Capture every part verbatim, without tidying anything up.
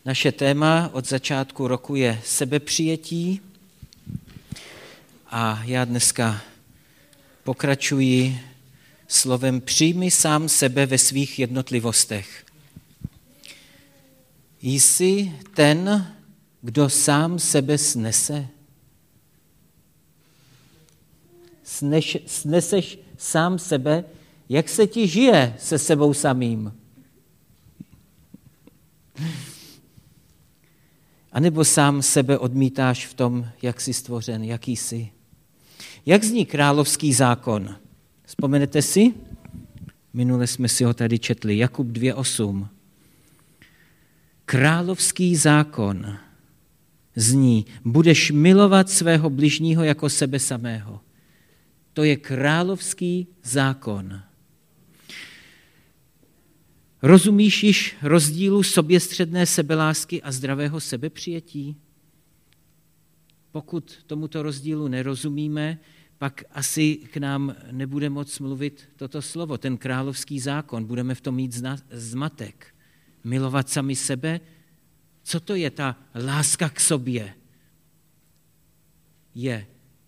Naše téma od začátku roku je sebepřijetí a já dneska pokračuji slovem přijmi sám sebe ve svých jednotlivostech. Jsi ten, kdo sám sebe snese? Sneš, sneseš sám sebe, jak se ti žije se sebou samým? A nebo sám sebe odmítáš v tom, jak jsi stvořen, jaký jsi? Jak zní královský zákon? Vzpomenete si? Minule jsme si ho tady četli. Jakub dvě osm. Královský zákon zní, budeš milovat svého bližního jako sebe samého. To je královský zákon. Rozumíš již rozdílu soběstředné sebelásky a zdravého sebepřijetí? Pokud tomuto rozdílu nerozumíme, pak asi k nám nebude moc mluvit toto slovo, ten královský zákon. Budeme v tom mít zmatek. Milovat sami sebe? Co to je ta láska k sobě? Je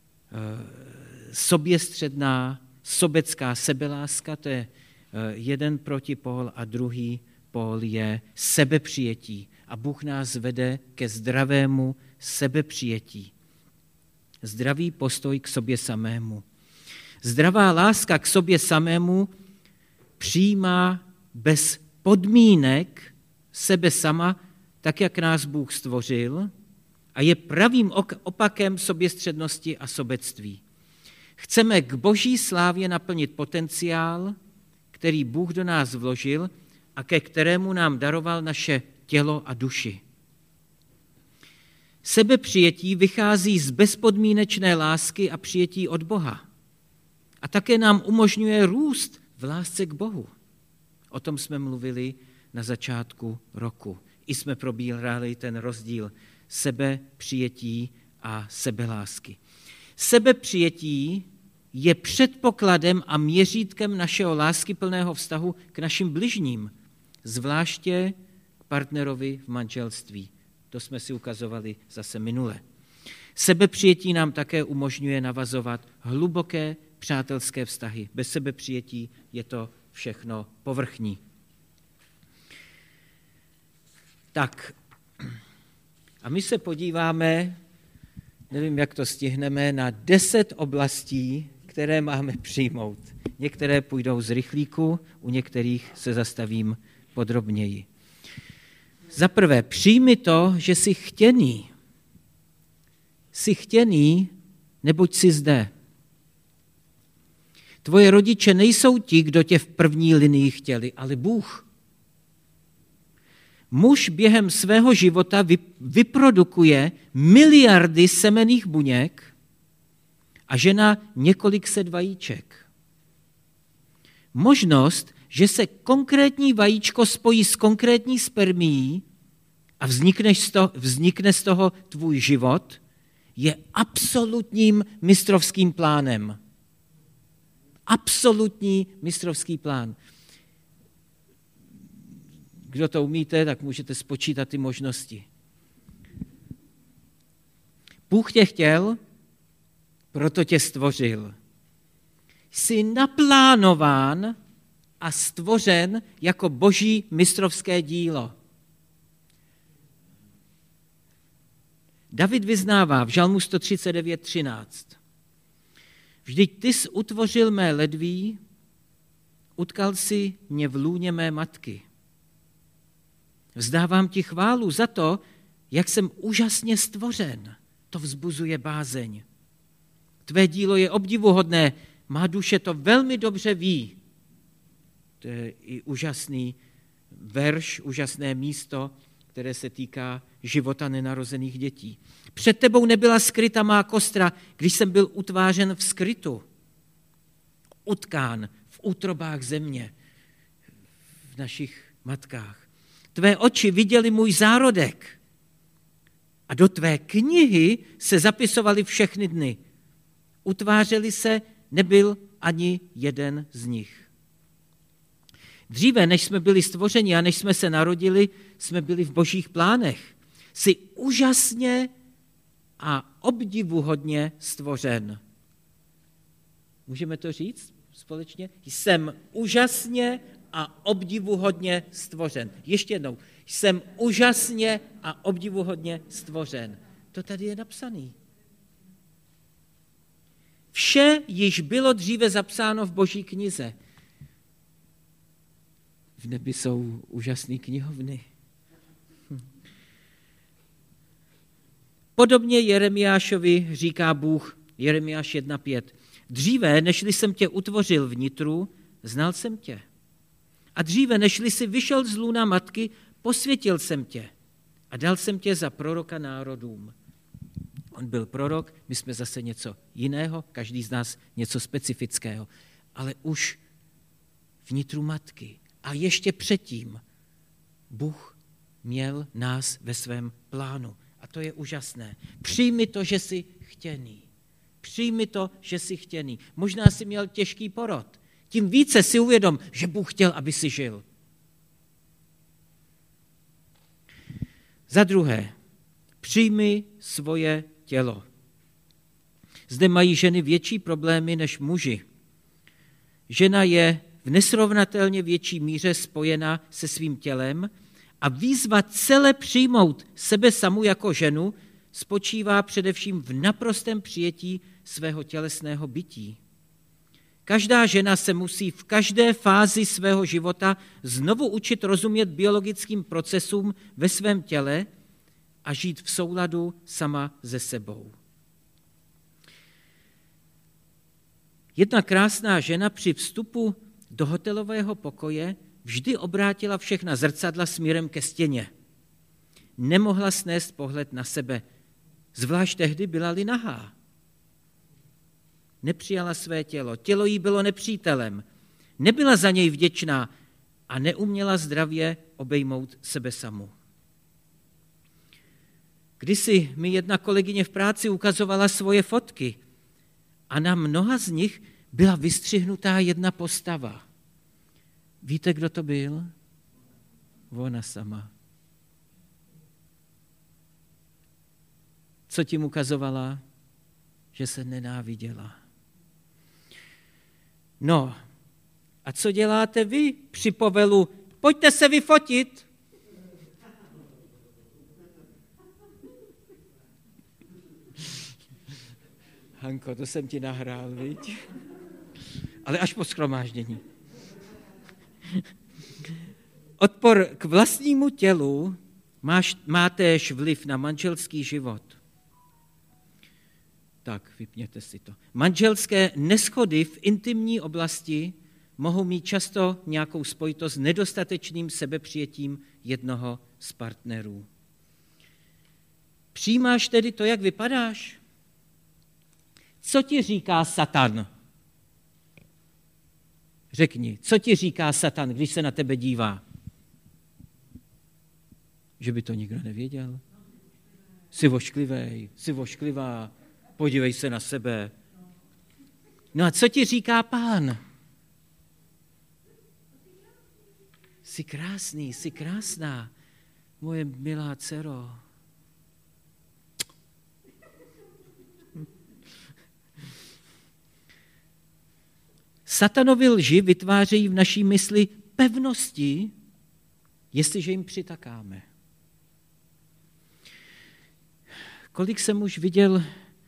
soběstředná, sobecká sebeláska, to je jeden protipól a druhý pól je sebepřijetí. A Bůh nás vede ke zdravému sebepřijetí. Zdravý postoj k sobě samému. Zdravá láska k sobě samému přijímá bez podmínek sebe sama, tak jak nás Bůh stvořil, a je pravým opakem soběstřednosti a sobectví. Chceme k boží slávě naplnit potenciál, který Bůh do nás vložil a ke kterému nám daroval naše tělo a duši. Sebepřijetí vychází z bezpodmínečné lásky a přijetí od Boha. A také nám umožňuje růst v lásce k Bohu. O tom jsme mluvili na začátku roku. I jsme probírali ten rozdíl sebepřijetí a sebelásky. Sebepřijetí je předpokladem a měřítkem našeho láskyplného vztahu k našim bližním, zvláště k partnerovi v manželství. To jsme si ukazovali zase minule. Sebepřijetí nám také umožňuje navazovat hluboké přátelské vztahy. Bez sebepřijetí je to všechno povrchní. Tak, a my se podíváme, nevím, jak to stihneme, na deset oblastí, které máme přijmout. Některé půjdou z rychlíku, u některých se zastavím podrobněji. Za prvé, přijmi to, že jsi chtěný. Jsi chtěný, neboť jsi zde. Tvoje rodiče nejsou ti, kdo tě v první linii chtěli, ale Bůh. Muž během svého života vyprodukuje miliardy semenných buněk a žena několik set vajíček. Možnost, že se konkrétní vajíčko spojí s konkrétní spermií a vznikne z toho tvůj život, je absolutním mistrovským plánem. Absolutní mistrovský plán. Kdo to umíte, tak můžete spočítat ty možnosti. Bůh tě chtěl, proto tě stvořil. Jsi naplánován a stvořen jako boží mistrovské dílo. David vyznává v Žalmu sto třicet devět třináct. Vždyť ty jsi utvořil mé ledví, utkal si mě v lůně mé matky. Vzdávám ti chválu za to, jak jsem úžasně stvořen. To vzbuzuje bázeň. Tvé dílo je obdivuhodné, má duše to velmi dobře ví. To je i úžasný verš, úžasné místo, které se týká života nenarozených dětí. Před tebou nebyla skryta má kostra, když jsem byl utvářen v skrytu. Utkán v útrobách země, v našich matkách. Tvé oči viděly můj zárodek a do tvé knihy se zapisovaly všechny dny. Utvářeli se, nebyl ani jeden z nich. Dříve, než jsme byli stvořeni a než jsme se narodili, jsme byli v božích plánech. Jsi úžasně a obdivuhodně stvořen. Můžeme to říct společně? Jsem úžasně a obdivuhodně stvořen. Ještě jednou. Jsem úžasně a obdivuhodně stvořen. To tady je napsaný. Vše již bylo dříve zapsáno v boží knize. V nebi jsou úžasné knihovny. Hm. Podobně Jeremiášovi říká Bůh, Jeremiáš jedna pět. Dříve, nežli jsem tě utvořil vnitru, znal jsem tě. A dříve, nežli jsi vyšel z lůna matky, posvětil jsem tě a dal jsem tě za proroka národům. On byl prorok, my jsme zase něco jiného, každý z nás něco specifického, ale už vnitru matky. A ještě předtím Bůh měl nás ve svém plánu. A to je úžasné. Přijmi to, že jsi chtěný. Přijmi to, že jsi chtěný. Možná jsi měl těžký porod. Tím více si uvědom, že Bůh chtěl, aby si žil. Za druhé, přijmi svoje tělo. Zde mají ženy větší problémy než muži. Žena je v nesrovnatelně větší míře spojena se svým tělem a výzva celé přijmout sebe samu jako ženu spočívá především v naprostém přijetí svého tělesného bytí. Každá žena se musí v každé fázi svého života znovu učit rozumět biologickým procesům ve svém těle a žít v souladu sama se sebou. Jedna krásná žena při vstupu do hotelového pokoje vždy obrátila všechna zrcadla směrem ke stěně. Nemohla snést pohled na sebe, zvlášť tehdy byla-li nahá. Nepřijala své tělo, tělo jí bylo nepřítelem, nebyla za něj vděčná a neuměla zdravě obejmout sebe samu. Kdysi mi jedna kolegyně v práci ukazovala svoje fotky a na mnoha z nich byla vystřihnutá jedna postava. Víte, kdo to byl? Ona sama. Co tím ukazovala? Že se nenáviděla. No, a co děláte vy při povelu? Pojďte se vyfotit. Hanko, to jsem ti nahrál, viď? Ale až po shromáždění. Odpor k vlastnímu tělu máš, má též vliv na manželský život. Tak, vypněte si to. Manželské neshody v intimní oblasti mohou mít často nějakou spojitost s nedostatečným sebepřijetím jednoho z partnerů. Přijímáš tedy to, jak vypadáš? Co ti říká Satan? Řekni, co ti říká Satan, když se na tebe dívá? Že by to nikdo nevěděl. Jsi vošklivej, jsi vošklivá, podívej se na sebe. No a co ti říká Pán? Jsi krásný, jsi krásná, moje milá dcero. Satanovi lži vytvářejí v naší mysli pevnosti, jestliže jim přitakáme. Kolik jsem už viděl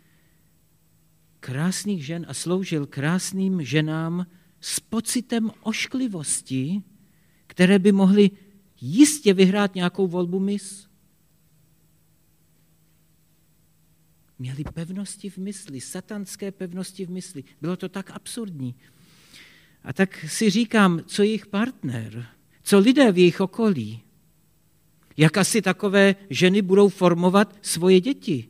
krásných žen a sloužil krásným ženám s pocitem ošklivosti, které by mohly jistě vyhrát nějakou volbu mis. Měli pevnosti v mysli, satanské pevnosti v mysli. Bylo to tak absurdní. A tak si říkám, co jejich partner, co lidé v jejich okolí, jak asi takové ženy budou formovat svoje děti.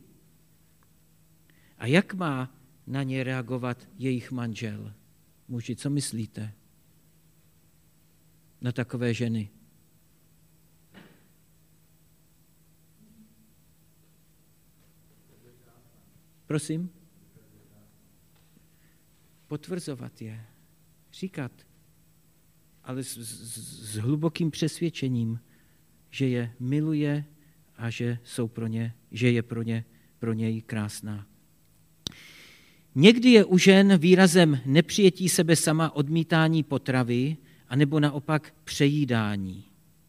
A jak má na ně reagovat jejich manžel? Muži, co myslíte na takové ženy? Prosím? Potvrzovat je. Říkat. ale s, s, s hlubokým přesvědčením, že je miluje a že, jsou pro ně, že je pro, ně, pro něj krásná. Někdy je u žen výrazem nepřijetí sebe sama odmítání potravy, anebo naopak přejídání.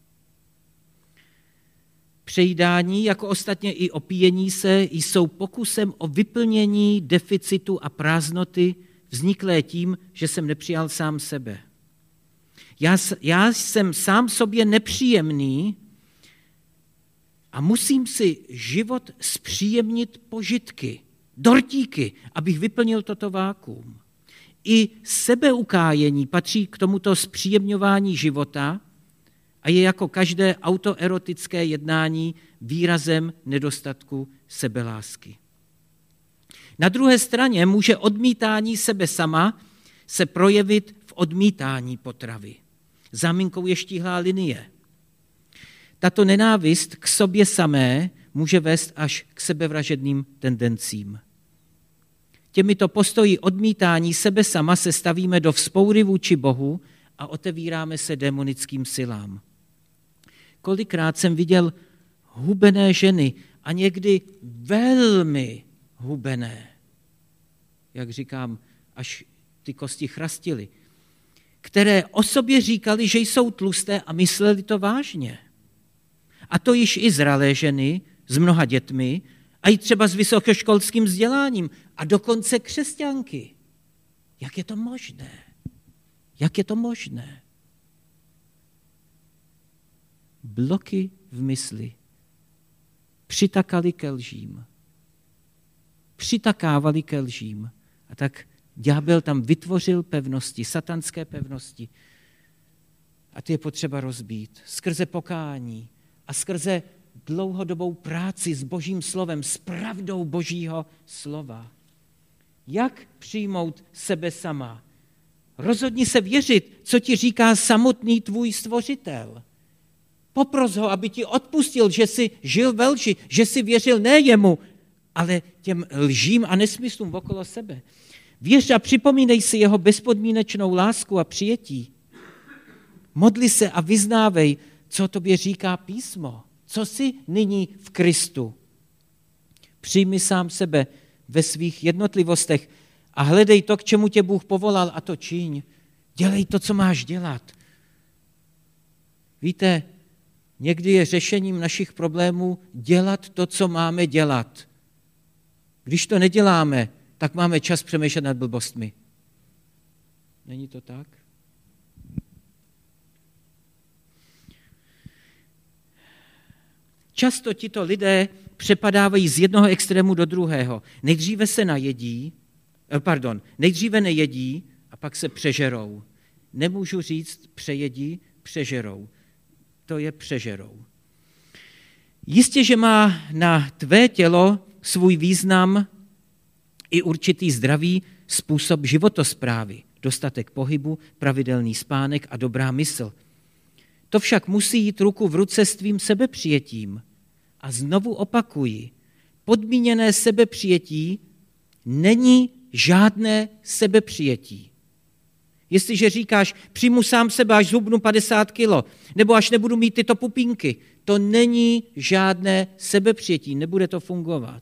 Přejídání, jako ostatně i opíjení se, jsou pokusem o vyplnění deficitu a prázdnoty vzniklé tím, že jsem nepřijal sám sebe. Já, já jsem sám sobě nepříjemný a musím si život zpříjemnit požitky, dortíky, abych vyplnil toto vákuum. I sebeukájení patří k tomuto zpříjemňování života a je jako každé autoerotické jednání výrazem nedostatku sebelásky. Na druhé straně může odmítání sebe sama se projevit v odmítání potravy. Záminkou je štíhlá linie. Tato nenávist k sobě samé může vést až k sebevražedným tendencím. Těmito postoji odmítání sebe sama se stavíme do vzpoury vůči Bohu a otevíráme se démonickým silám. Kolikrát jsem viděl hubené ženy a někdy velmi hubené, jak říkám, až ty kosti chrastily, které o sobě říkali, že jsou tlusté a mysleli to vážně. A to již i zralé ženy s mnoha dětmi a i třeba s vysokoškolským vzděláním a dokonce křesťanky. Jak je to možné? Jak je to možné? Bloky v mysli přitakali ke lžím. Přitakávali ke lžím. A tak ďábel tam vytvořil pevnosti, satanské pevnosti. A ty je potřeba rozbít skrze pokání a skrze dlouhodobou práci s Božím slovem, s pravdou Božího slova. Jak přijmout sebe sama? Rozhodni se věřit, co ti říká samotný tvůj stvořitel. Popros ho, aby ti odpustil, že jsi žil ve lži, že jsi věřil ne jemu, ale těm lžím a nesmyslům okolo sebe. Věř a připomínej si jeho bezpodmínečnou lásku a přijetí. Modli se a vyznávej, co tobě říká písmo. Co jsi nyní v Kristu. Přijmi sám sebe ve svých jednotlivostech a hledej to, k čemu tě Bůh povolal, a to čiň. Dělej to, co máš dělat. Víte, někdy je řešením našich problémů dělat to, co máme dělat. Když to neděláme, tak máme čas přemýšlet nad blbostmi. Není to tak? Často tito lidé přepadávají z jednoho extrému do druhého. Nejdříve se najedí, pardon, nejdříve nejedí a pak se přežerou. Nemůžu říct přejedí, přežerou. To je přežerou. Jistě, že má na tvé tělo svůj význam i určitý zdravý způsob životosprávy, dostatek pohybu, pravidelný spánek a dobrá mysl. To však musí jít ruku v ruce s tvým sebepřijetím. A znovu opakuji, podmíněné sebepřijetí není žádné sebepřijetí. Jestliže říkáš, přijmu sám sebe, až zhubnu padesát kilo, nebo až nebudu mít tyto pupínky, to není žádné sebepřijetí, nebude to fungovat.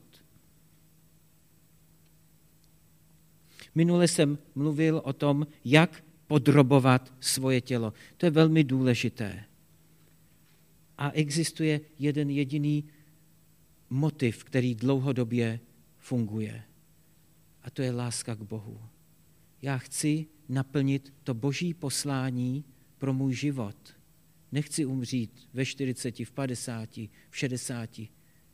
Minule jsem mluvil o tom, jak podrobovat svoje tělo. To je velmi důležité. A existuje jeden jediný motiv, který dlouhodobě funguje. A to je láska k Bohu. Já chci naplnit to Boží poslání pro můj život. Nechci umřít ve čtyřiceti, v padesáti, v šedesáti.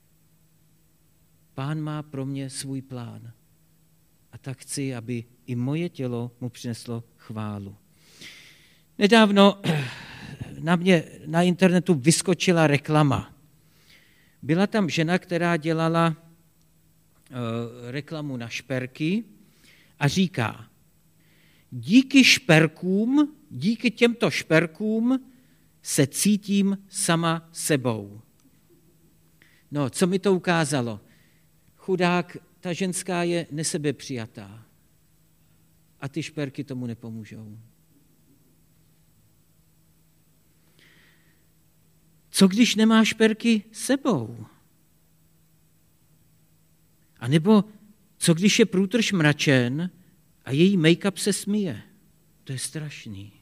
Pán má pro mě svůj plán. A tak chci, aby i moje tělo mu přineslo chválu. Nedávno na mě na internetu vyskočila reklama. Byla tam žena, která dělala uh, reklamu na šperky a říká, díky šperkům, díky těmto šperkům se cítím sama sebou. No, co mi to ukázalo? Chudák, ta ženská je nesebepřijatá a ty šperky tomu nepomůžou. co když nemáš šperky sebou? A nebo co když je průtrž mračen a její make-up se smije? To je strašný.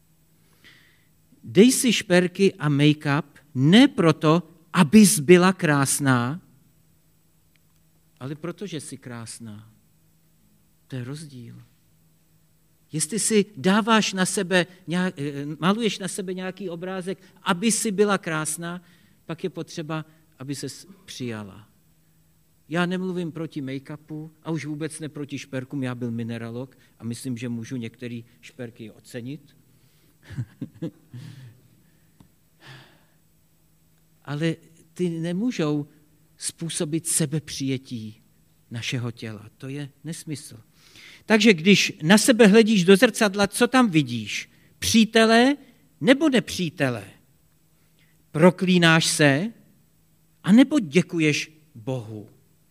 Dej si šperky a make-up ne proto, abys byla krásná, ale protože jsi krásná. To je rozdíl. Jestli si dáváš na sebe, maluješ na sebe nějaký obrázek, aby si byla krásná, pak je potřeba, aby ses přijala. Já nemluvím proti make-upu a už vůbec ne proti šperkům, já byl mineralog a myslím, že můžu některé šperky ocenit. Ale ty nemůžou způsobit sebepřijetí našeho těla. To je nesmysl. Takže když na sebe hledíš do zrcadla, co tam vidíš? Přítele nebo nepřítele? Proklínáš se a nebo děkuješ Bohu?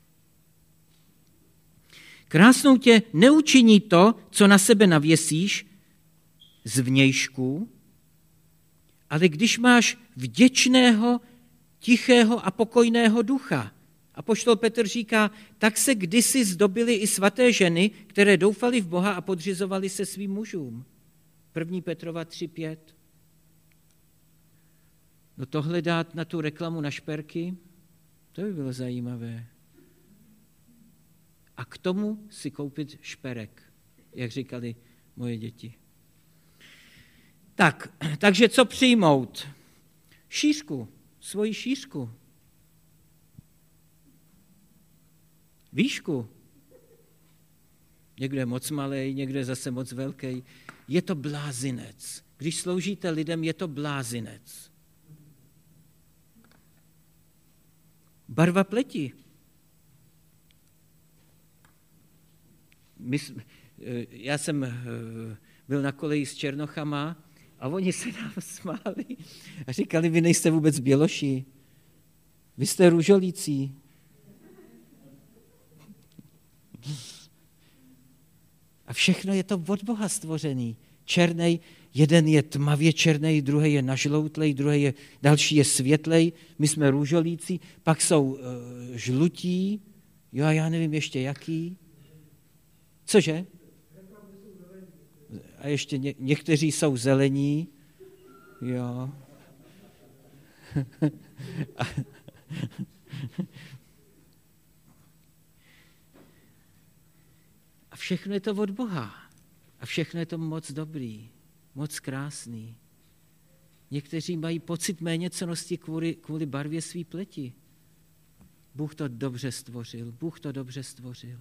Krásnou tě neučiní to, co na sebe navěsíš z vnějšku, ale když máš vděčného, tichého a pokojného ducha. Apoštol Petr říká, tak se kdysi zdobily i svaté ženy, které doufaly v Boha a podřizovaly se svým mužům. první Petrova tři pět. No tohle dát na tu reklamu na šperky, to by bylo zajímavé. A k tomu si koupit šperek, jak říkali moje děti. Tak, takže co přijmout? Šířku, svoji šířku. Výšku. Někdo je moc malej, někdo je zase moc velký. Je to blázinec. Když sloužíte lidem, je to blázinec. Barva pleti. My, já jsem byl na koleji s Černochama a oni se nám smáli a říkali, vy nejste vůbec běloši, vy jste růžolící. A všechno je to od Boha stvořený. Černej, jeden je tmavě černej, druhý je nažloutlej, druhý je, další je světlej, my jsme růžolící, pak jsou uh, žlutí, jo a já nevím ještě jaký. Cože? A ještě ně, někteří jsou zelení, jo. A všechno je to od Boha. A všechno je to moc dobrý, moc krásný. Někteří mají pocit méněcennosti kvůli, kvůli barvě své pleti. Bůh to dobře stvořil, Bůh to dobře stvořil.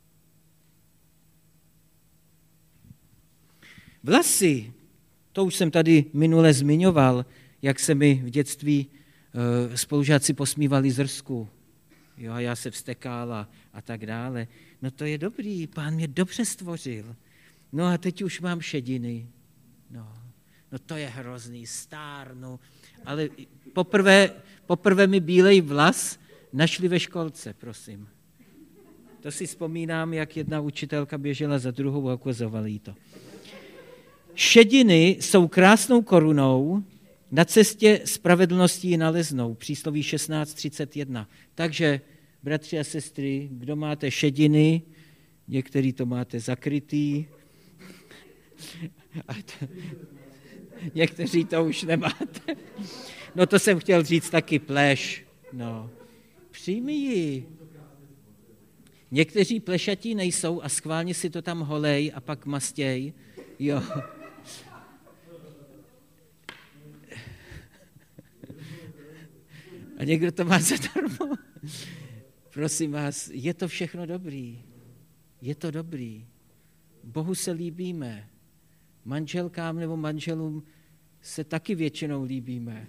Vlasy, to už jsem tady minule zmiňoval, jak se mi v dětství uh, spolužáci posmívali zrsku. Jo, a já se vztekal a, a tak dále. No to je dobrý, Pán mě dobře stvořil. No a teď už mám šediny. No, no to je hrozný, stárnu. Ale poprvé, poprvé mi bílej vlas našli ve školce, prosím. To si vzpomínám, jak jedna učitelka běžela za druhou a ukazovali jí to. Šediny jsou krásnou korunou, na cestě spravedlnosti ji naleznou. Přísloví šestnáct třicet jedna. Takže, bratři a sestry, kdo máte šediny, některý to máte zakrytý, a to, někteří to už nemáte. No to jsem chtěl říct taky pleš. No, přijmi ji. Někteří plešatí nejsou a schválně si to tam holej a pak mastěj. Jo. A někdo to má zadarmo. Prosím vás, je to všechno dobrý. Je to dobrý. Bohu se líbíme. Manželkám nebo manželům se taky většinou líbíme.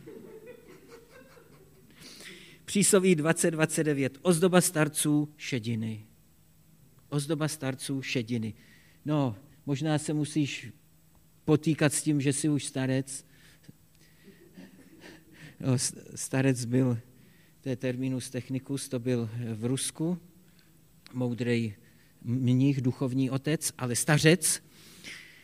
Přísloví dvacet dvacet devět. Ozdoba starců šediny. Ozdoba starců šediny. No, možná se musíš potýkat s tím, že jsi už starec. No, starec byl, to je terminus technicus, to byl v Rusku, moudrej mních, duchovní otec, ale stařec,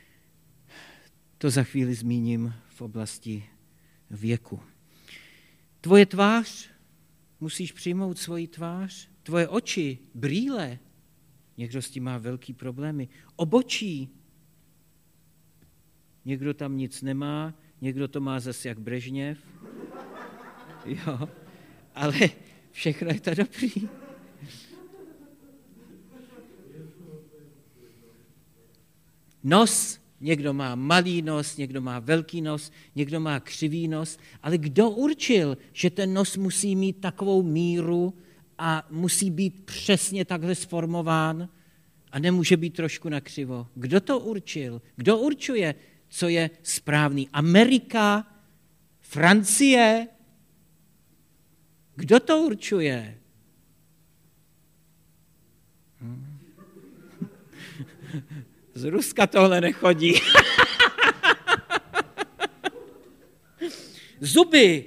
to za chvíli zmíním v oblasti věku. Tvoje tvář, musíš přijmout svoji tvář. Tvoje oči, brýle, někdo s tím má velký problémy. Obočí, někdo tam nic nemá, někdo to má zase jak Brežněv. Jo, ale všechno je to dobrý. Nos, někdo má malý nos, někdo má velký nos, někdo má křivý nos, ale kdo určil, že ten nos musí mít takovou míru a musí být přesně takhle sformován a nemůže být trošku nakřivo? Kdo to určil? Kdo určuje, co je správný? Amerika? Francie? Kdo to určuje? Hm. Z Ruska tohle nechodí. Zuby.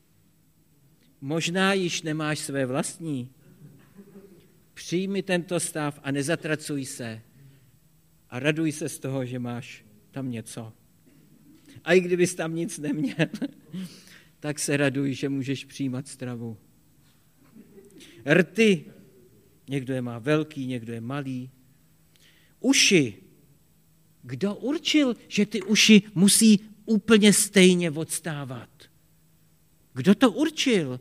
Možná již nemáš své vlastní. Přijmi tento stav a nezatracuj se. A raduj se z toho, že máš tam něco. A i kdybys tam nic neměl, tak se raduj, že můžeš přijímat stravu. Rty. Někdo je má velký, někdo je malý. Uši. Kdo určil, že ty uši musí úplně stejně odstávat? Kdo to určil?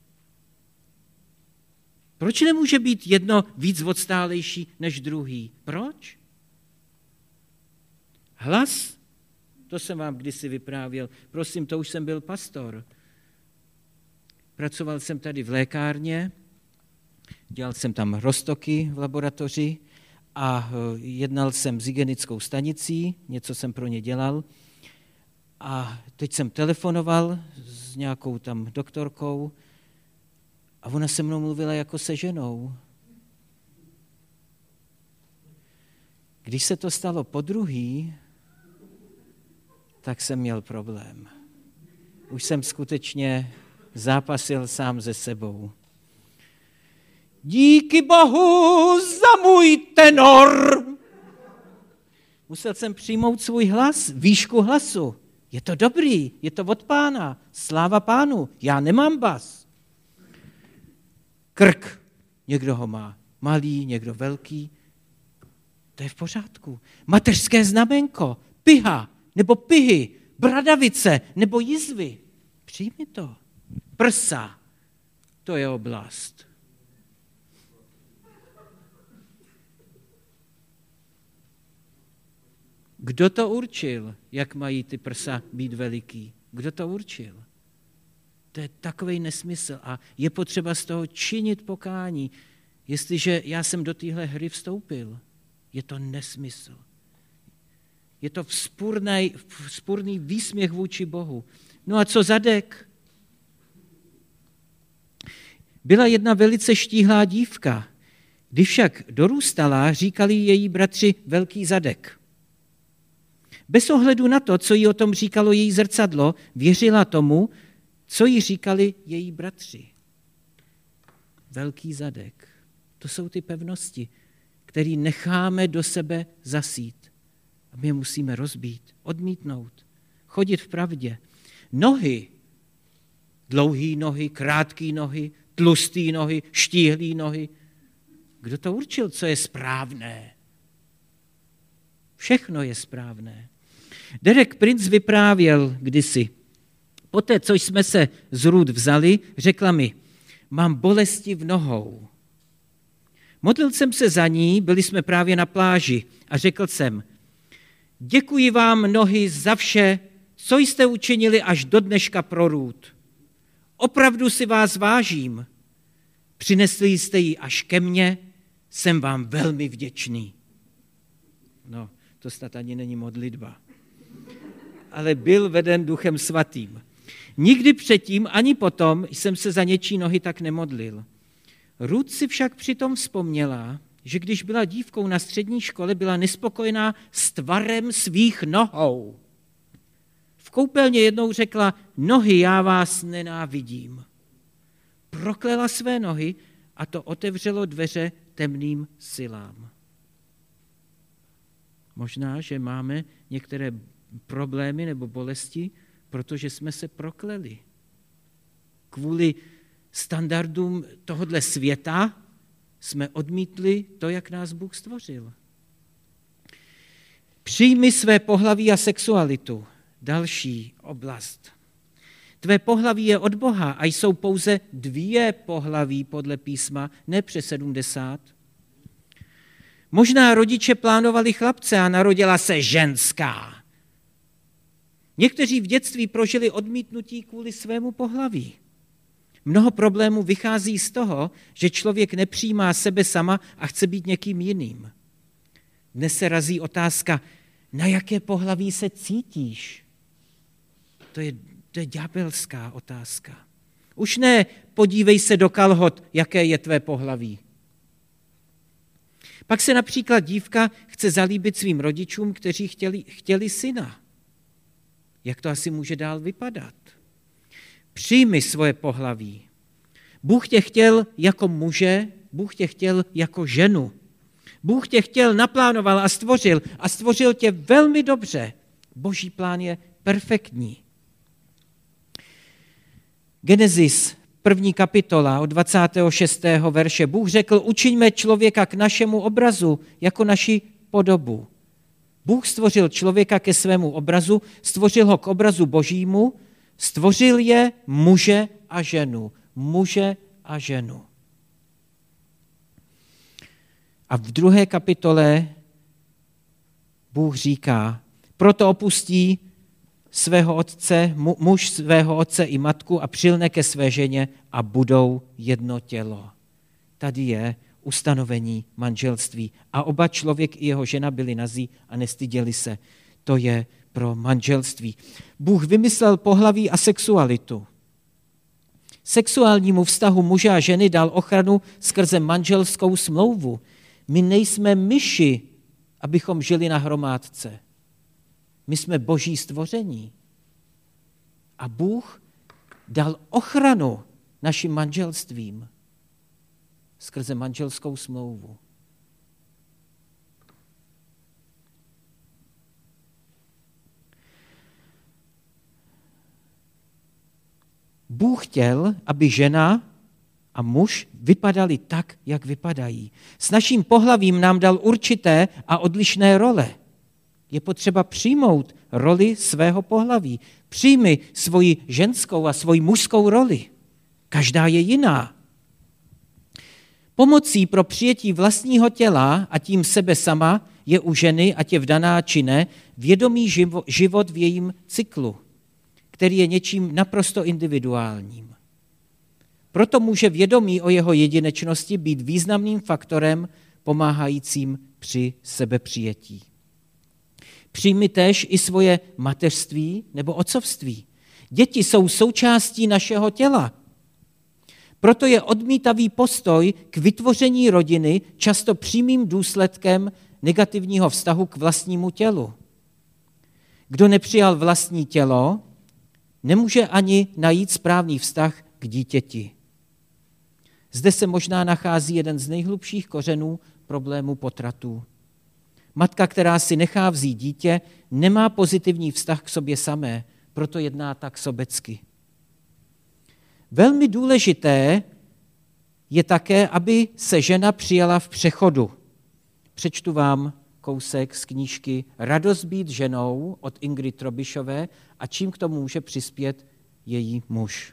Proč nemůže být jedno víc odstálejší než druhý? Proč? Hlas? To jsem vám kdysi vyprávěl. Prosím, to už jsem byl pastor. Pracoval jsem tady v lékárně, dělal jsem tam roztoky v laboratoři a jednal jsem s hygienickou stanicí, něco jsem pro ně dělal. A teď jsem telefonoval s nějakou tam doktorkou a ona se mnou mluvila jako se ženou. Když se to stalo podruhý, tak jsem měl problém. Už jsem skutečně zápasil sám se sebou. Díky Bohu za můj tenor. Musel jsem přijmout svůj hlas, výšku hlasu. Je to dobrý, je to od Pána, sláva Pánu, já nemám bas. Krk, někdo ho má malý, někdo velký, to je v pořádku. Mateřské znamenko, piha, nebo pihy, bradavice, nebo jizvy, přijmi to. Prsa, to je oblast. Kdo to určil, jak mají ty prsa být veliký? Kdo to určil? To je takovej nesmysl a je potřeba z toho činit pokání. Jestliže já jsem do téhle hry vstoupil, je to nesmysl. Je to vzpůrný, vzpůrný výsměch vůči Bohu. No a co zadek? Byla jedna velice štíhlá dívka. Když však dorůstala, říkali její bratři velký zadek. Bez ohledu na to, co jí o tom říkalo její zrcadlo, věřila tomu, co jí říkali její bratři. Velký zadek. To jsou ty pevnosti, které necháme do sebe zasít. A my je musíme rozbít, odmítnout, chodit v pravdě. Nohy, dlouhý nohy, krátký nohy, tlustý nohy, štíhlý nohy. Kdo to určil, co je správné? Všechno je správné. Derek Prince vyprávěl kdysi. Poté, co jsme se z Ruth vzali, řekla mi, mám bolesti v nohou. Modlil jsem se za ní, byli jsme právě na pláži a řekl jsem, děkuji vám nohy za vše, co jste učinili až do dneška pro Ruth. Opravdu si vás vážím. Přinesli jste ji až ke mně, jsem vám velmi vděčný. No, to snad ani není modlitba. Ale byl veden Duchem Svatým. Nikdy předtím ani potom jsem se za něčí nohy tak nemodlil. Ruth si však přitom vzpomněla, že když byla dívkou na střední škole, byla nespokojená s tvarem svých nohou. V koupelně jednou řekla, nohy, já vás nenávidím. Proklela své nohy a to otevřelo dveře temným silám. Možná, že máme některé problémy nebo bolesti, protože jsme se prokleli. kvůli standardům tohodle světa jsme odmítli to, jak nás Bůh stvořil. Přijmi své pohlaví a sexualitu. Další oblast. Tvé pohlaví je od Boha a jsou pouze dvě pohlaví podle písma, ne přes sedmdesát. Možná rodiče plánovali chlapce a narodila se ženská. Někteří v dětství prožili odmítnutí kvůli svému pohlaví. Mnoho problémů vychází z toho, že člověk nepřijímá sebe sama a chce být někým jiným. Dnes se razí otázka, na jaké pohlaví se cítíš? To je, to je ďábelská otázka. Už ne, podívej se do kalhot, jaké je tvé pohlaví. Pak se například dívka chce zalíbit svým rodičům, kteří chtěli, chtěli syna. Jak to asi může dál vypadat? Přijmi svoje pohlaví. Bůh tě chtěl jako muže, Bůh tě chtěl jako ženu. Bůh tě chtěl, naplánoval a stvořil a stvořil tě velmi dobře. Boží plán je perfektní. Genesis, první kapitola od dvacátého šestého verše. Bůh řekl, učiňme člověka k našemu obrazu, jako naši podobu. Bůh stvořil člověka ke svému obrazu, stvořil ho k obrazu Božímu, stvořil je muže a ženu. Muže a ženu. A v druhé kapitole Bůh říká, proto opustí svého otce, muž svého otce i matku a přilne ke své ženě a budou jedno tělo. Tady je ustanovení manželství. A oba člověk i jeho žena byli nazí a nestyděli se. To je pro manželství. Bůh vymyslel pohlaví a sexualitu. Sexuálnímu vztahu muže a ženy dal ochranu skrze manželskou smlouvu. My nejsme myši, abychom žili na hromádce. My jsme boží stvoření. A Bůh dal ochranu našim manželstvím skrze manželskou smlouvu. Bůh chtěl, aby žena a muž vypadali tak, jak vypadají. S naším pohlavím nám dal určité a odlišné role. Je potřeba přijmout roli svého pohlaví. Přijmi svoji ženskou a svoji mužskou roli. Každá je jiná. Pomocí pro přijetí vlastního těla a tím sebe sama je u ženy, ať je vdaná či ne, vědomý život v jejím cyklu, který je něčím naprosto individuálním. Proto může vědomí o jeho jedinečnosti být významným faktorem pomáhajícím při sebepřijetí. Přijmi též i svoje mateřství nebo otcovství. Děti jsou součástí našeho těla. Proto je odmítavý postoj k vytvoření rodiny často přímým důsledkem negativního vztahu k vlastnímu tělu. Kdo nepřijal vlastní tělo, nemůže ani najít správný vztah k dítěti. Zde se možná nachází jeden z nejhlubších kořenů problému potratů. Matka, která si nechá vzít dítě, nemá pozitivní vztah k sobě samé, proto jedná tak sobecky. Velmi důležité je také, aby se žena přijala v přechodu. Přečtu vám kousek z knížky Radost být ženou od Ingrid Trobišové a čím k tomu může přispět její muž.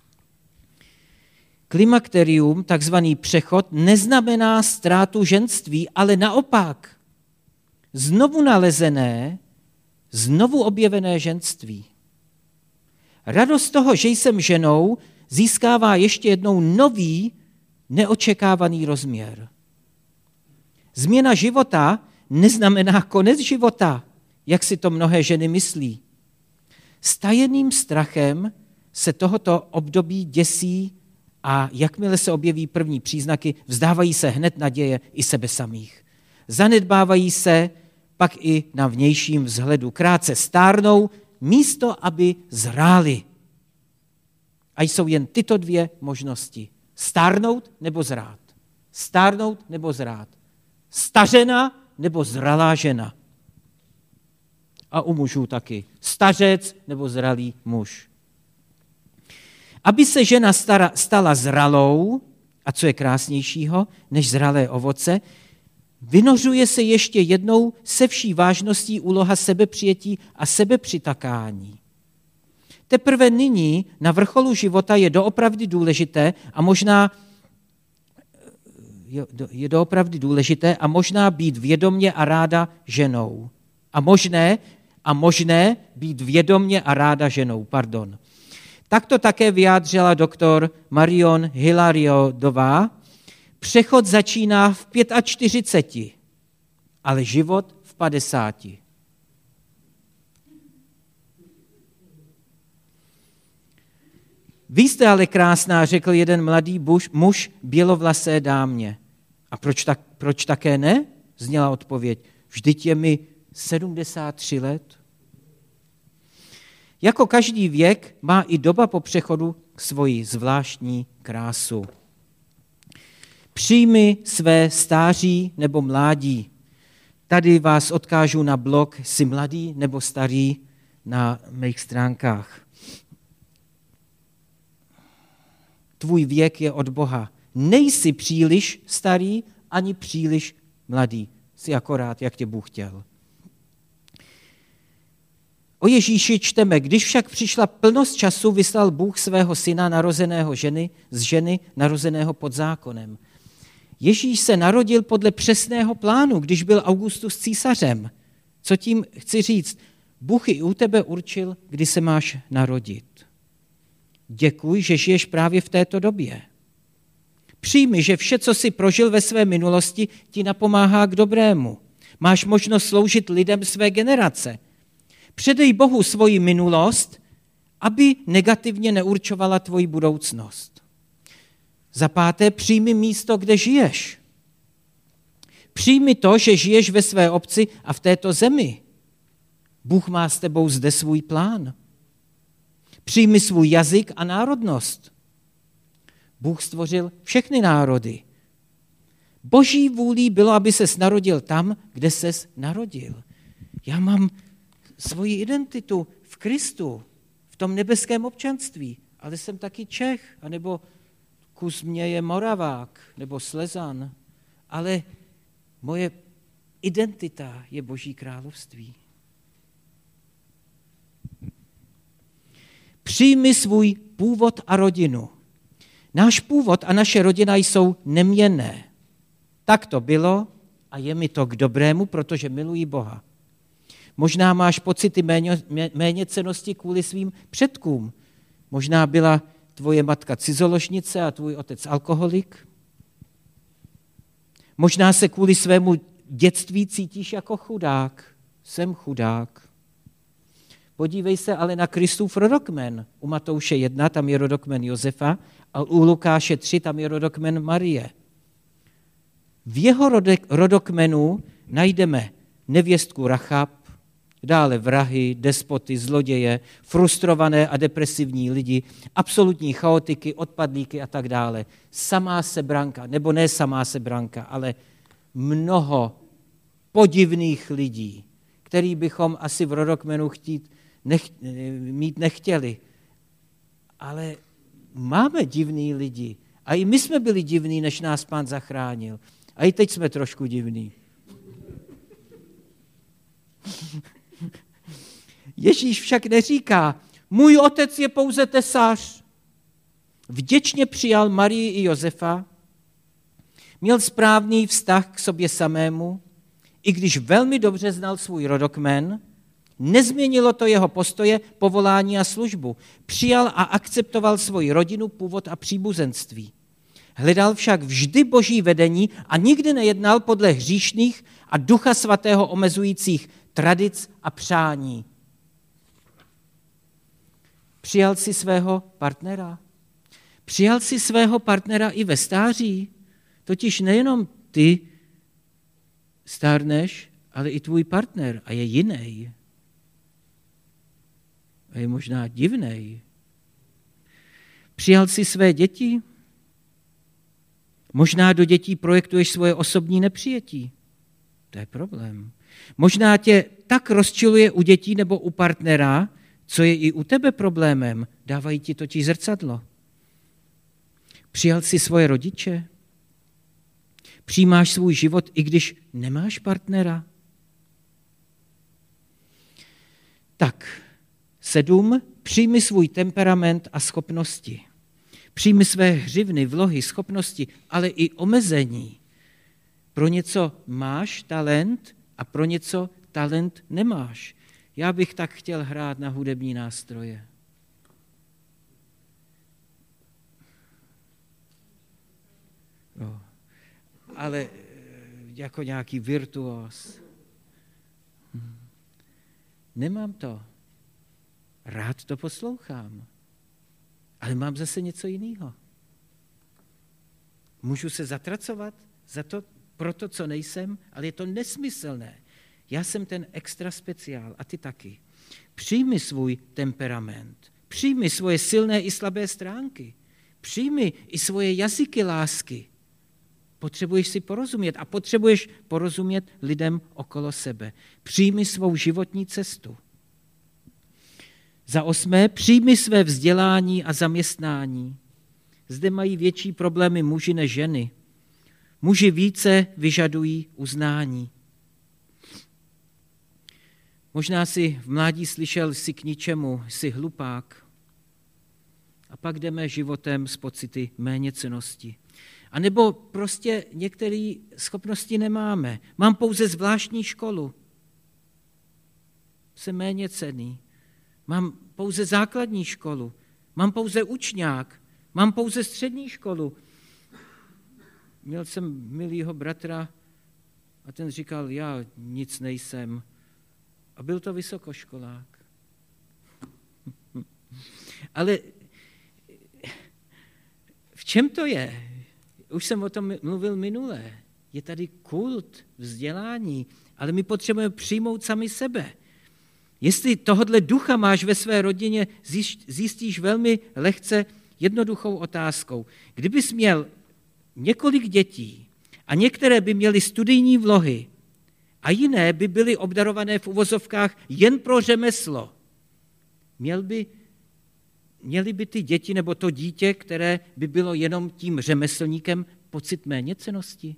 Klimakterium, takzvaný přechod, neznamená ztrátu ženství, ale naopak znovu nalezené, znovu objevené ženství. Radost toho, že jsem ženou, získává ještě jednou nový, neočekávaný rozměr. Změna života neznamená konec života, jak si to mnohé ženy myslí. S tajeným strachem se tohoto období děsí a jakmile se objeví první příznaky, vzdávají se hned naděje i sebe samých. Zanedbávají se pak i na vnějším vzhledu. Krátce stárnou, místo aby zráli. A jsou jen tyto dvě možnosti. Stárnout nebo zrát. Stárnout nebo zrát. Stařena nebo zralá žena. A u mužů taky. Stařec nebo zralý muž. Aby se žena stara, stala zralou, a co je krásnějšího než zralé ovoce, vynořuje se ještě jednou se vší vážností úloha sebepřijetí a sebepřitakání. Teprve nyní na vrcholu života je doopravdy důležité a možná je doopravdy důležité a možná být vědomně a ráda ženou. A možné, a možné být vědomně a ráda ženou, pardon. Tak to také vyjádřila doktor Marion Hilariodová. Přechod začíná v čtyřiceti pěti, ale život v padesáti. Vy jste ale krásná, řekl jeden mladý muž, muž bělovlasé dámě. A proč, tak, proč také ne? Zněla odpověď. Vždyť je mi sedmdesát tři let. Jako každý věk má i doba po přechodu svoji zvláštní krásu. Přijmi své stáří nebo mládí. Tady vás odkážu na blog Jsi mladý nebo starý na mých stránkách. Tvůj věk je od Boha. Nejsi příliš starý ani příliš mladý. Jsi akorát, jak tě Bůh chtěl. O Ježíši čteme, když však přišla plnost času, vyslal Bůh svého syna narozeného ženy z ženy narozeného pod zákonem. Ježíš se narodil podle přesného plánu, když byl Augustus císařem. Co tím chci říct? Bůh i u tebe určil, kdy se máš narodit. Děkuj, že žiješ právě v této době. Přijmi, že vše, co jsi prožil ve své minulosti, ti napomáhá k dobrému. Máš možnost sloužit lidem své generace. Předej Bohu svoji minulost, aby negativně neurčovala tvoji budoucnost. Za páté, přijmi místo, kde žiješ. Přijmi to, že žiješ ve své obci a v této zemi. Bůh má s tebou zde svůj plán. Přijmi svůj jazyk a národnost. Bůh stvořil všechny národy. Boží vůlí bylo, aby ses narodil tam, kde ses narodil. Já mám svoji identitu v Kristu, v tom nebeském občanství, ale jsem taky Čech, anebo kus mě je Moravák, nebo Slezan, ale moje identita je Boží království. Přijmi svůj původ a rodinu. Náš původ a naše rodina jsou neměnné. Tak to bylo a je mi to k dobrému, protože miluji Boha. Možná máš pocity méně, méněcennosti kvůli svým předkům. Možná byla tvoje matka cizoložnice a tvůj otec alkoholik. Možná se kvůli svému dětství cítíš jako chudák. Jsem chudák. Podívej se ale na Kristův rodokmen. U Matouše jedna, tam je rodokmen Josefa, a u Lukáše tři, tam je rodokmen Marie. V jeho rodokmenu najdeme nevěstku Rachab, dále vrahy, despoty, zloděje, frustrované a depresivní lidi, absolutní chaotiky, odpadlíky a tak dále. Samá sebranka, nebo ne samá sebranka, ale mnoho podivných lidí, který bychom asi v rodokmenu chtít, nech, mít nechtěli. Ale máme divný lidi. A i my jsme byli divní, než nás Pán zachránil. A i teď jsme trošku divní. Ježíš však neříká, můj otec je pouze tesař. Vděčně přijal Marii i Josefa, měl správný vztah k sobě samému, i když velmi dobře znal svůj rodokmen, nezměnilo to jeho postoje, povolání a službu. Přijal a akceptoval svoji rodinu, původ a příbuzenství. Hledal však vždy Boží vedení a nikdy nejednal podle hříšných a Ducha Svatého omezujících tradic a přání. Přijal si svého partnera. Přijal si svého partnera i ve stáří. Totiž nejenom ty stárneš, ale i tvůj partner a je jiný. A je možná divnej. Přijal si své děti? Možná do dětí projektuješ svoje osobní nepřijetí. To je problém. Možná tě tak rozčiluje u dětí nebo u partnera, co je i u tebe problémem. Dávají ti totiž zrcadlo. Přijal jsi svoje rodiče? Přijímáš svůj život, i když nemáš partnera? Tak, sedm, přijmi svůj temperament a schopnosti. Přijmi své hřivny, vlohy, schopnosti, ale i omezení. Pro něco máš talent a pro něco talent nemáš. Já bych tak chtěl hrát na hudební nástroje. No, ale jako nějaký virtuos. Hm. Nemám to. Rád to poslouchám. Ale mám zase něco jiného. Můžu se zatracovat za to, pro to, co nejsem, ale je to nesmyslné. Já jsem ten extra speciál a ty taky. Přijmi svůj temperament. Přijmi svoje silné i slabé stránky. Přijmi i svoje jazyky lásky. Potřebuješ si porozumět a potřebuješ porozumět lidem okolo sebe. Přijmi svou životní cestu. Za osmé, přijmi své vzdělání a zaměstnání. Zde mají větší problémy muži než ženy. Muži více vyžadují uznání. Možná si v mládí slyšel, jsi k ničemu, jsi hlupák. A pak jdeme životem s pocity méněcennosti. A nebo prostě některé schopnosti nemáme. Mám pouze zvláštní školu. Jsem méněcenný. Mám pouze základní školu. Mám pouze učňák. Mám pouze střední školu. Měl jsem milýho bratra a ten říkal, já nic nejsem. A byl to vysokoškolák. Ale v čem to je? Už jsem o tom mluvil minule. Je tady kult vzdělání, ale my potřebujeme přijmout sami sebe. Jestli tohodle ducha máš ve své rodině, zjistíš velmi lehce jednoduchou otázkou. Kdybys měl několik dětí a některé by měly studijní vlohy a jiné by byly obdarované v uvozovkách jen pro řemeslo, měl by, měly by ty děti nebo to dítě, které by bylo jenom tím řemeslníkem, pocit méněcennosti?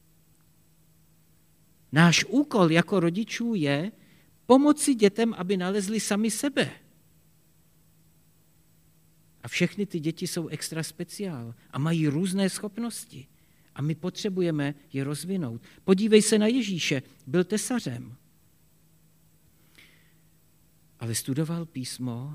Náš úkol jako rodičů je pomoci dětem, aby nalezli sami sebe. A všechny ty děti jsou extra speciál a mají různé schopnosti. A my potřebujeme je rozvinout. Podívej se na Ježíše, byl tesařem. Ale studoval písmo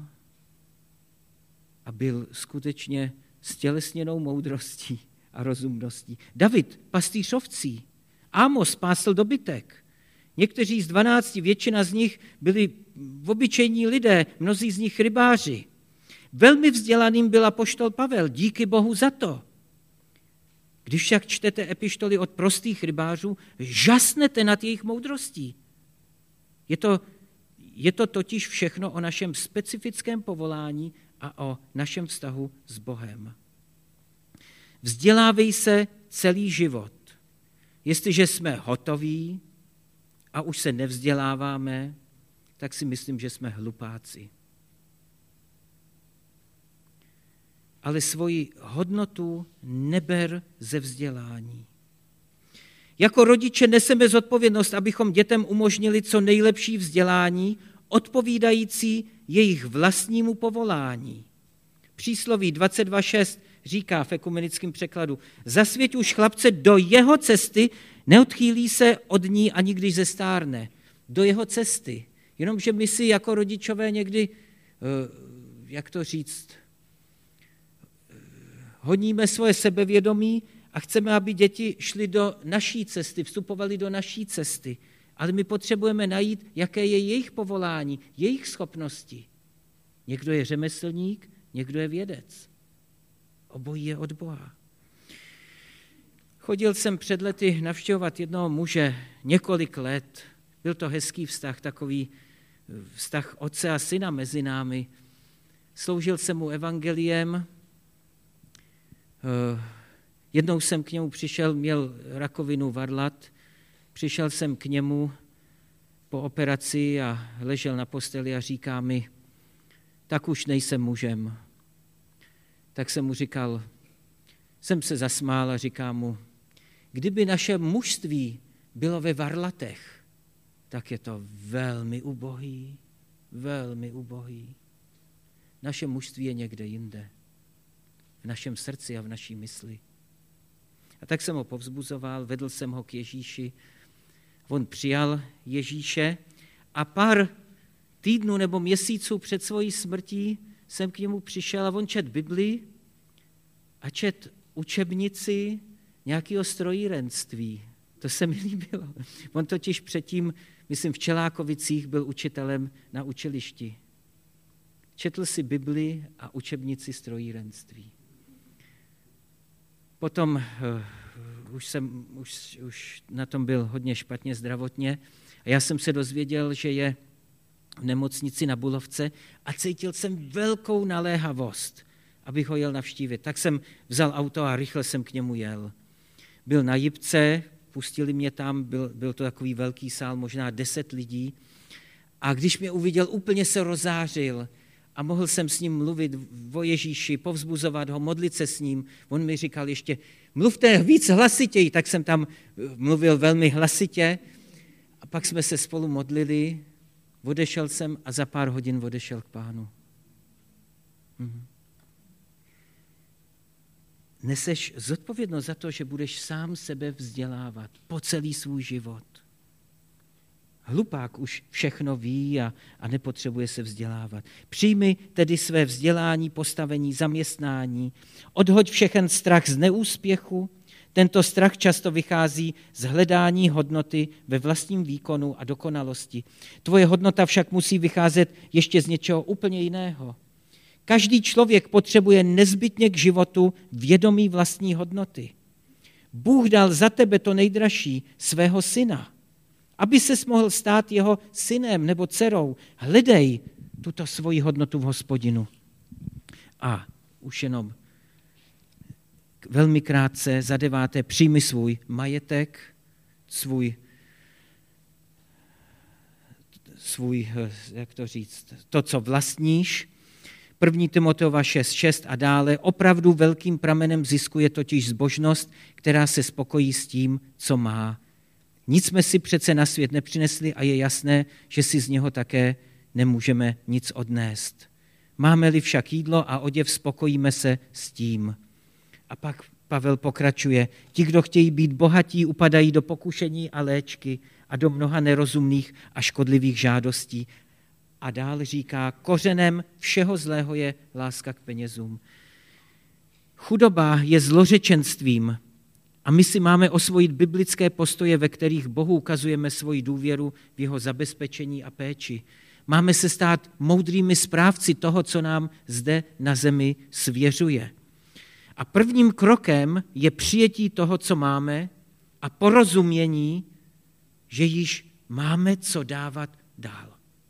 a byl skutečně stělesněnou moudrostí a rozumností. David, pastýř ovcí. Ámos pásl dobytek. Někteří z dvanácti, většina z nich byli obyčejní lidé, mnozí z nich rybáři. Velmi vzdělaným byl apoštol Pavel, díky Bohu za to. Když však čtete epištoly od prostých rybářů, žasnete nad jejich moudrostí. Je to, je to totiž všechno o našem specifickém povolání a o našem vztahu s Bohem. Vzdělávej se celý život. Jestliže jsme hotoví a už se nevzděláváme, tak si myslím, že jsme hlupáci. Ale svoji hodnotu neber ze vzdělání. Jako rodiče neseme zodpovědnost, abychom dětem umožnili co nejlepší vzdělání, odpovídající jejich vlastnímu povolání. Přísloví dvacet dva šest říká v ekumenickém překladu, zasvěť už chlapce do jeho cesty, neodchýlí se od ní ani když zestárne. Do jeho cesty. Jenomže my si jako rodičové někdy, jak to říct, honíme svoje sebevědomí a chceme, aby děti šly do naší cesty, vstupovaly do naší cesty. Ale my potřebujeme najít, jaké je jejich povolání, jejich schopnosti. Někdo je řemeslník, někdo je vědec. Obojí je od Boha. Chodil jsem před lety navštěvovat jednoho muže několik let. Byl to hezký vztah, takový vztah otce a syna mezi námi. Sloužil jsem mu evangeliem. Jednou jsem k němu přišel, měl rakovinu varlat. Přišel jsem k němu po operaci a ležel na posteli a říká mi, tak už nejsem mužem. Tak jsem mu říkal, jsem se zasmál a říkám mu, kdyby naše mužství bylo ve Varlatech, tak je to velmi ubohý, velmi ubohý. Naše mužství je někde jinde, v našem srdci a v naší mysli. A tak jsem ho povzbuzoval, vedl jsem ho k Ježíši. On přijal Ježíše a pár týdnů nebo měsíců před svojí smrtí jsem k němu přišel a on čet Biblii a čet učebnici nějakého strojírenství. To se mi líbilo. On totiž předtím, myslím v Čelákovicích, byl učitelem na učilišti. Četl si Bibli a učebnici strojírenství. Potom uh, už jsem už, už na tom byl hodně špatně zdravotně a já jsem se dozvěděl, že je v nemocnici na Bulovce a cítil jsem velkou naléhavost, abych ho jel navštívit. Tak jsem vzal auto a rychle jsem k němu jel. Byl na Jipce, pustili mě tam, byl, byl to takový velký sál, možná deset lidí a když mě uviděl, úplně se rozářil a mohl jsem s ním mluvit o Ježíši, povzbuzovat ho, modlit se s ním. On mi říkal ještě, mluvte víc hlasitěji, tak jsem tam mluvil velmi hlasitě a pak jsme se spolu modlili, odešel jsem a za pár hodin odešel k Pánu. Mhm. Neseš zodpovědnost za to, že budeš sám sebe vzdělávat po celý svůj život. Hlupák už všechno ví a, a nepotřebuje se vzdělávat. Přijmi tedy své vzdělání, postavení, zaměstnání. Odhoď všechen strach z neúspěchu. Tento strach často vychází z hledání hodnoty ve vlastním výkonu a dokonalosti. Tvoje hodnota však musí vycházet ještě z něčeho úplně jiného. Každý člověk potřebuje nezbytně k životu vědomí vlastní hodnoty. Bůh dal za tebe to nejdražší, svého syna. Aby ses mohl stát jeho synem nebo dcerou, hledej tuto svoji hodnotu v Hospodinu. A už jenom velmi krátce, za deváté, přijmi svůj majetek, svůj, svůj, jak to říct, to, co vlastníš. První Timoteova šest šest a dále. Opravdu velkým pramenem zisku je totiž zbožnost, která se spokojí s tím, co má. Nic jsme si přece na svět nepřinesli a je jasné, že si z něho také nemůžeme nic odnést. Máme-li však jídlo a oděv, spokojíme se s tím. A pak Pavel pokračuje. Ti, kdo chtějí být bohatí, upadají do pokušení a léčky a do mnoha nerozumných a škodlivých žádostí. A dál říká, kořenem všeho zlého je láska k penězům. Chudoba je zlořečenstvím a my si máme osvojit biblické postoje, ve kterých Bohu ukazujeme svoji důvěru v jeho zabezpečení a péči. Máme se stát moudrými správci toho, co nám zde na zemi svěřuje. A prvním krokem je přijetí toho, co máme a porozumění, že již máme co dávat dál.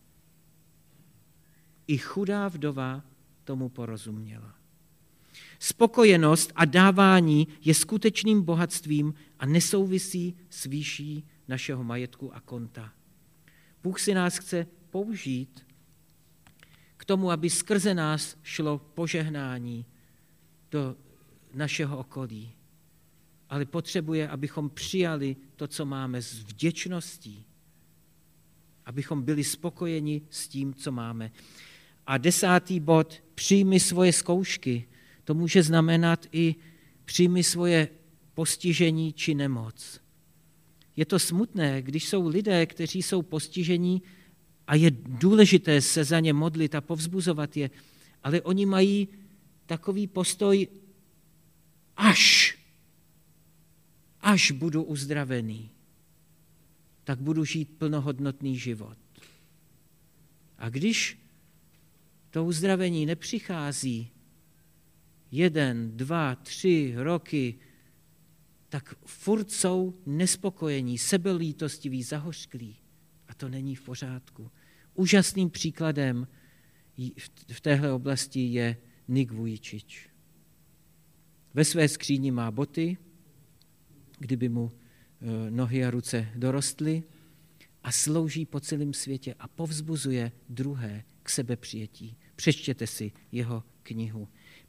I chudá vdova tomu porozuměla. Spokojenost a dávání je skutečným bohatstvím a nesouvisí s výší našeho majetku a konta. Bůh si nás chce použít k tomu, aby skrze nás šlo požehnání do našeho okolí. Ale potřebuje, abychom přijali to, co máme, s vděčností. Abychom byli spokojeni s tím, co máme. A desátý bod, přijmi svoje zkoušky. To může znamenat i přijmi svoje postižení či nemoc. Je to smutné, když jsou lidé, kteří jsou postižení a je důležité se za ně modlit a povzbuzovat je, ale oni mají takový postoj, až, až budu uzdravený, tak budu žít plnohodnotný život. A když to uzdravení nepřichází jeden, dva, tři roky, tak furt jsou nespokojení, sebelítostiví, zahořklí. A to není v pořádku. Úžasným příkladem v téhle oblasti je Nik Vujčič. Ve své skříni má boty, kdyby mu nohy a ruce dorostly, a slouží po celém světě a povzbuzuje druhé k sebepřijetí. Přečtěte si jeho knihu.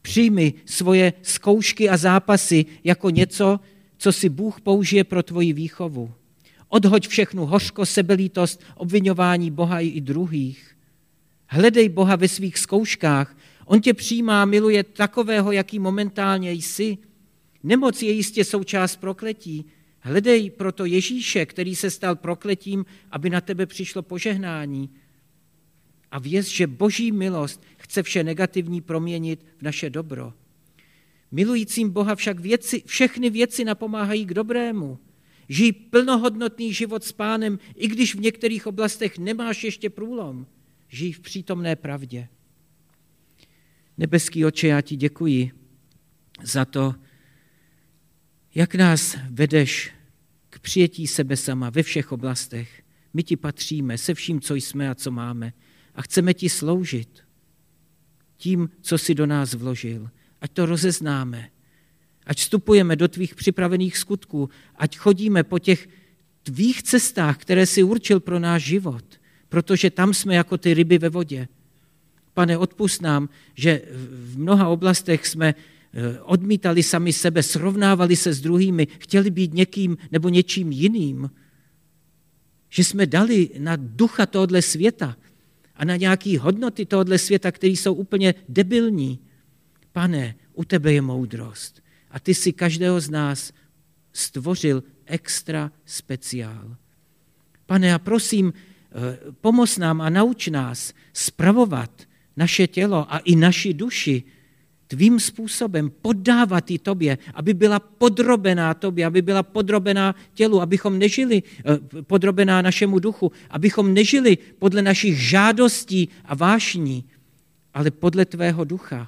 Přijmi svoje zkoušky a zápasy jako něco, co si Bůh použije pro tvoji výchovu. Odhoď všechnu hořko, sebelítost, obviňování Boha i druhých. Hledej Boha ve svých zkouškách. On tě přijímá, miluje takového, jaký momentálně jsi. Nemoc je jistě součást prokletí. Hledej proto Ježíše, který se stal prokletím, aby na tebe přišlo požehnání. A věř, že Boží milost chce vše negativní proměnit v naše dobro. Milujícím Boha však věci, všechny věci napomáhají k dobrému. Žij plnohodnotný život s Pánem, i když v některých oblastech nemáš ještě průlom. Žij v přítomné pravdě. Nebeský Otče, já ti děkuji za to, jak nás vedeš k přijetí sebe sama ve všech oblastech. My ti patříme se vším, co jsme a co máme. A chceme ti sloužit tím, co jsi do nás vložil. Ať to rozeznáme. Ať vstupujeme do tvých připravených skutků. Ať chodíme po těch tvých cestách, které jsi určil pro náš život. Protože tam jsme jako ty ryby ve vodě. Pane, odpusť nám, že v mnoha oblastech jsme odmítali sami sebe, srovnávali se s druhými, chtěli být někým nebo něčím jiným. Že jsme dali na ducha tohoto světa a na nějaké hodnoty tohoto světa, které jsou úplně debilní. Pane, u tebe je moudrost a ty si každého z nás stvořil extra speciál. Pane, já prosím, pomoz nám a nauč nás spravovat naše tělo a i naši duši tvým způsobem, poddávat ji tobě, aby byla podrobená tobě, aby byla podrobená tělu, abychom nežili podrobená našemu duchu, abychom nežili podle našich žádostí a vášní, ale podle tvého ducha.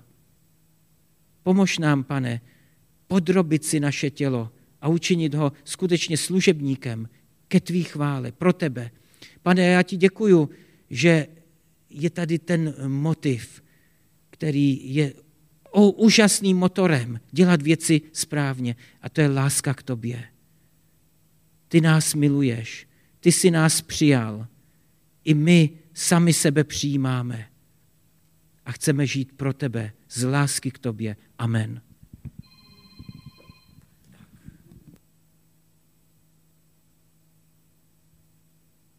Pomož nám, Pane, podrobit si naše tělo a učinit ho skutečně služebníkem ke tvý chvále, pro tebe. Pane, já ti děkuju, že je tady ten motiv, který je o úžasným motorem dělat věci správně, a to je láska k tobě. Ty nás miluješ, ty jsi nás přijal, i my sami sebe přijímáme a chceme žít pro tebe z lásky k tobě. Amen.